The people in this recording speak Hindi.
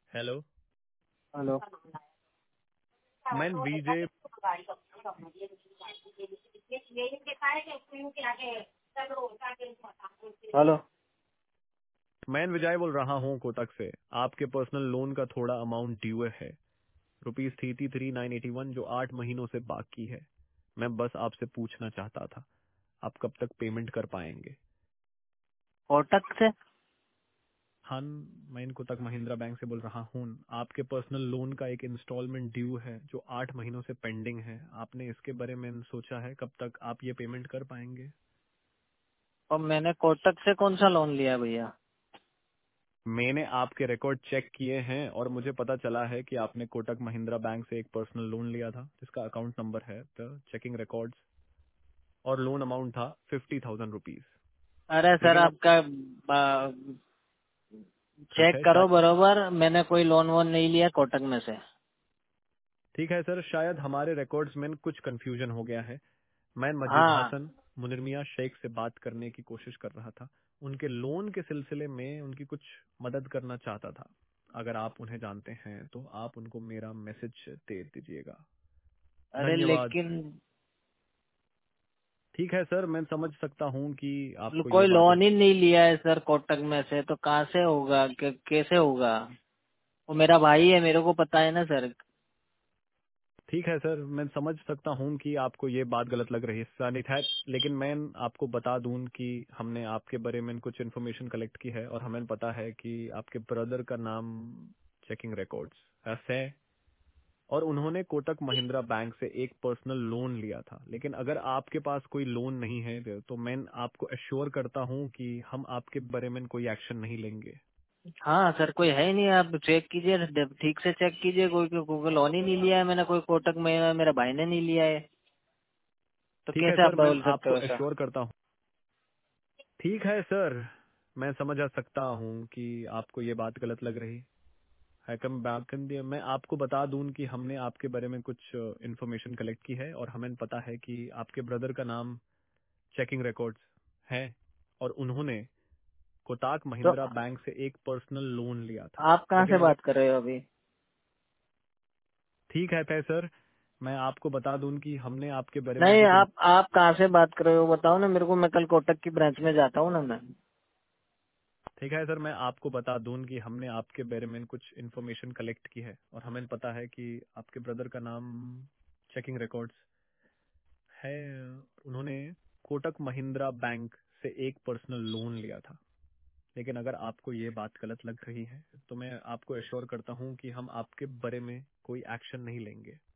हेलो। हेलो। मैं विजय हेलो। मैं विजय बोल रहा हूँ कोटक से। आपके पर्सनल लोन का थोड़ा अमाउंट ड्यू है, ₹33,981 जो 8 महीनों से बाकी है। मैं बस आपसे पूछना चाहता था, आप कब तक पेमेंट कर पाएंगे? कोटक से? हाँ, मैं कोटक महिंद्रा बैंक से बोल रहा हूँ। आपके पर्सनल लोन का एक इंस्टॉलमेंट ड्यू है जो 8 महीनों से पेंडिंग है। आपने इसके बारे में सोचा है कब तक आप ये पेमेंट कर पाएंगे? और मैंने कोटक से कौन सा लोन लिया है भैया? मैंने आपके रिकॉर्ड चेक किए हैं और मुझे पता चला है कि आपने कोटक महिंद्रा बैंक से एक पर्सनल लोन लिया था जिसका अकाउंट नंबर है द चेकिंग रिकॉर्ड्स, और लोन अमाउंट था ₹50,000। अरे सर, लेकिन अब आपका ठीक चेक है करो बरोबर, मैंने कोई लोन वोन नहीं लिया कोटक में से। ठीक है सर, शायद हमारे रिकॉर्ड्स में कुछ कंफ्यूजन हो गया है। मैं मजीद हाँ हसन मुनिर मियां शेख से बात करने की कोशिश कर रहा था। उनके लोन के सिलसिले में उनकी कुछ मदद करना चाहता था। अगर आप उन्हें जानते हैं तो आप उनको मेरा मैसेज दे दीजिएगा। अरे धन्यवाद। लेकिन ठीक है सर, मैं समझ सकता हूँ कि आपको ये कोई बात। लोन ही नहीं लिया है सर कोटक में से, तो कहाँ से होगा? कैसे होगा? वो मेरा भाई है, मेरे को पता है ना सर। ठीक है सर, मैं समझ सकता हूँ कि आपको ये बात गलत लग रही है सानित है, लेकिन मैं आपको बता दूं कि हमने आपके बारे में कुछ इन्फॉर्मेशन कलेक्ट की है और हमें पता है कि आपके ब्रदर का नाम चेकिंग रिकॉर्ड्स है और उन्होंने कोटक महिंद्रा बैंक से एक पर्सनल लोन लिया था। लेकिन अगर आपके पास कोई लोन नहीं है तो मैं आपको अश्योर करता हूँ कि हम आपके बारे में कोई एक्शन नहीं लेंगे। हाँ सर, कोई है ही नहीं। आप चेक कीजिए, ठीक से चेक कीजिए। कोई लोन ही नहीं लिया है मैंने, कोई कोटक में मेरे भाई ने नहीं लिया है, तो ठीक है कैसे आप सर, मैं बोल सकते आपको हो ऐसा? अश्योर करता हूँ। ठीक है सर, मैं समझ सकता हूँ कि आपको ये बात गलत लग रही है। कम बात कर दिया, मैं आपको बता दूं कि हमने आपके बारे में कुछ इन्फॉर्मेशन कलेक्ट की है और हमें पता है कि आपके ब्रदर का नाम चेकिंग रिकॉर्ड्स है और उन्होंने कोटक तो महिंद्रा बैंक से एक पर्सनल लोन लिया था। आप कहाँ लेकिन से अगर बात कर रहे हो अभी? ठीक है सर, मैं आपको बता दूं कि हमने आपके बारे में नहीं, कुछ आप कहाँ से बात कर रहे हो बताओ ना मेरे को। मैं कल कोटक की ब्रांच में जाता हूँ ना मैं। ठीक है सर, मैं आपको बता दूं कि हमने आपके बारे में कुछ इन्फॉर्मेशन कलेक्ट की है और हमें पता है कि आपके ब्रदर का नाम चेकिंग रिकॉर्ड्स है। उन्होंने कोटक महिंद्रा बैंक से एक पर्सनल लोन लिया था। लेकिन अगर आपको ये बात गलत लग रही है तो मैं आपको एश्योर करता हूँ कि हम आपके बारे में कोई एक्शन नहीं लेंगे।